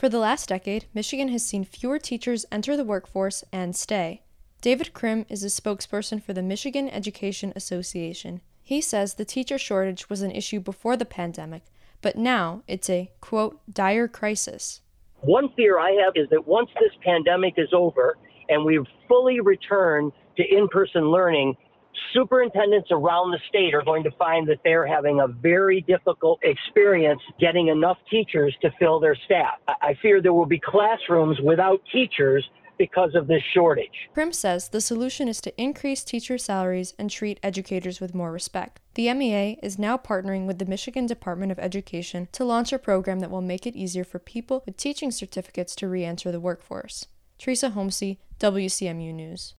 For the last decade, Michigan has seen fewer teachers enter the workforce and stay. David Krim is a spokesperson for the Michigan Education Association. He says the teacher shortage was an issue before the pandemic, but now it's a, quote, dire crisis. One fear I have is that once this pandemic is over and we've fully returned to in-person learning, superintendents around the state are going to find that they're having a very difficult experience getting enough teachers to fill their staff. I fear there will be classrooms without teachers because of this shortage. Krim says the solution is to increase teacher salaries and treat educators with more respect. The MEA is now partnering with the Michigan Department of Education to launch a program that will make it easier for people with teaching certificates to re-enter the workforce. Teresa Homsey, WCMU News.